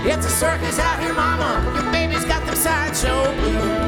It's a circus out here, mama. Your baby's got them sideshow blues.